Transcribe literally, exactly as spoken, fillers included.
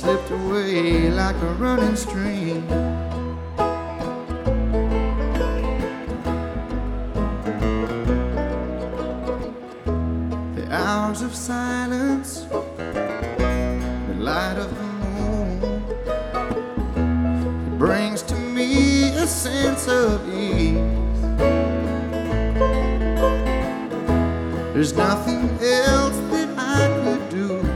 slipped away like a running stream. The hours of silence, the light of the moon, it brings to me a sense of ease. There's nothing else